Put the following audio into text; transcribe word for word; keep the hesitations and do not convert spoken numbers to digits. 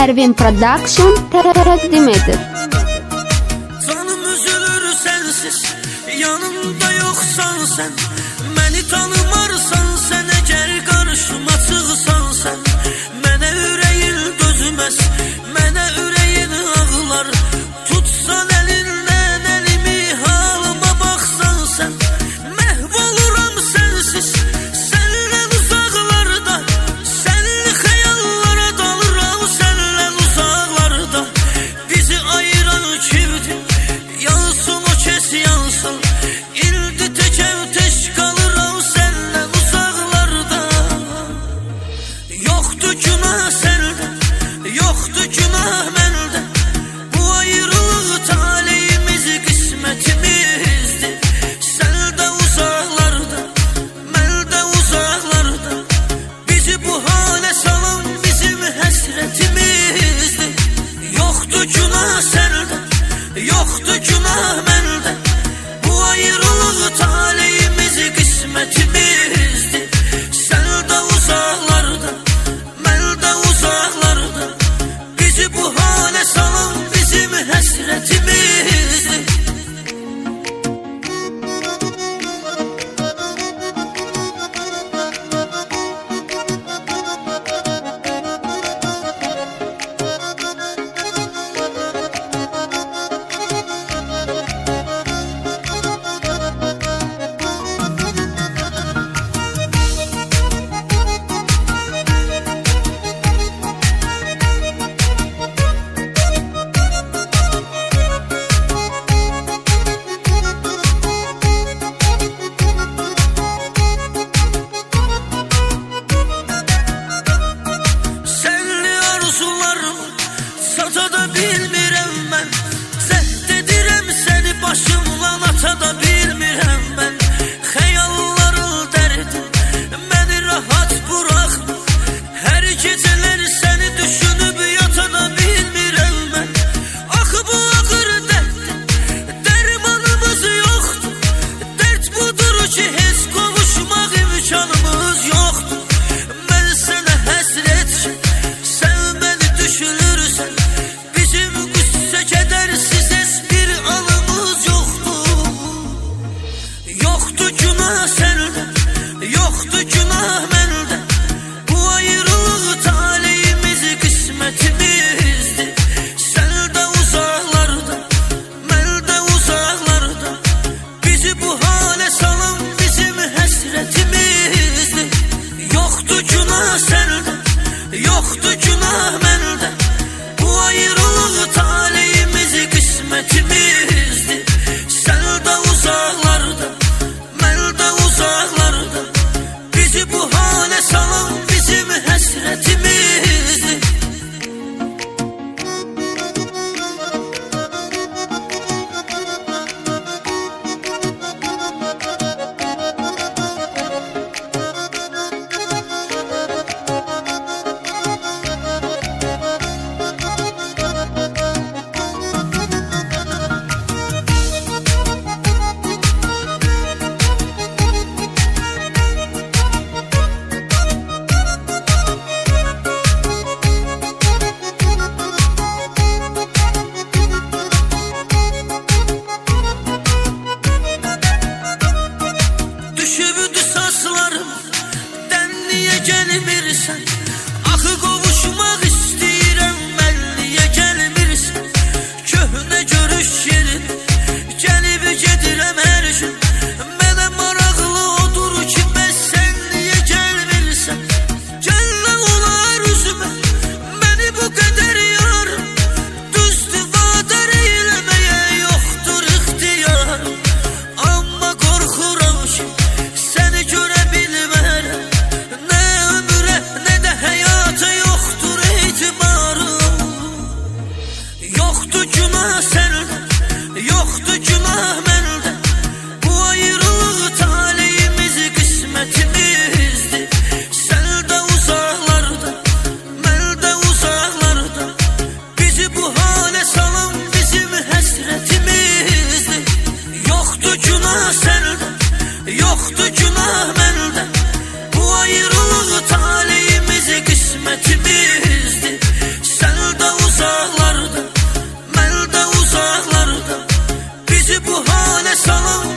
Pervin Production təqdim edir. Canım üzülür sensiz, yanımda yoksan sen. Məni tanımarsan sen, eğer karşıma çıksan sen. Mənə ürəyin dözməz, mənə ürəyin ağlar. Tutsan elindən elimi, halıma baxsan sen. Məhv oluram sensiz, səndən uzaqlarda. Sənli xəyallara dalıram, səndən uzaqlarda. Bizi ayıran kimdir? Yansın o kes yansın. İldi təkəv teş qalıram səndən uzaqlarda. Yoxdur günah səndə, yoxdur günah məndə. Bu ayrılıq taleyimiz, qismətimizdir. Sən də uzaqlarda, mən də uzaqlarda. Bizi bu halə salan bizim həsrətimizdir. Yoxdur günah səndə, yoxdur günah məndə. Bu ayrılıq taleyimiz, qismətimizdir. Sən də uzaqlarda, mən də uzaqlarda. Bizi bu halə salan bizim həsrətimizdir. Sənli arzularım sata da bilmirəm mən. Zəhd edirəm səni başımdan ata da bilmirəm mən. Xəyalların dərdi məni rahat buraxma. Hər gecələr səni düşünüb yata da bilmirəm mən. Axı bu ağır dərddir, dərmanımız yoxdur. Dərd budur ki heç qovuşmaq imkanımız yoxdur. Mən sənə həsrətçiyim, sən məni düşünürsən. Bizim qüssə kədərsiz heç bir anımız yoxdur. Yoxdur günah səndə, yoxdur günah məndə. Bu ayrılıq taleyimiz, qismətimizdir. Sən də uzaqlarda, mən də uzaqlarda. Bizi bu halə salan bizim həsrətimizdir. Yoxdur günah səndə, yoxdur günah məndə. Bu ayrılıq taleyimiz, qismətimizdir. Sən də uzaqlarda, mən də uzaqlarda. Bizi bu halə salan bizim həsrətimizdir. Düşübdü saçlarım, dən niyə gəlmirsən? Axı qovuşmaq istəyirəm, mən niyə gəlmirsən? Köhnə görüş yerin, gəlib gedirəm hər gün. Mənə maraqlı odur ki, bəs sən niyə gəlmirsən? Gəllə olar üzümə, məni bu qədər yarım. Düzdür vadər eyləməyə yoxdur ixtiyarım. Amma qorxuram ki, səni görə bilmərəm. Nə ömrə, nə də həyata yoxdur etibarım. Yoxdur günah səndə, yoxdur günah məndə. Bu ayrılıq taleyimiz, qismətimizdir. Sən də uzaqlarda, mən də uzaqlarda. Bizi bu halə salan bizim həsrətimizdir. Yoxdur günah səndə, yoxdur günah məndə. Bu ayrılıq taleyimiz, qismətimizdir. Sən də bu hale salan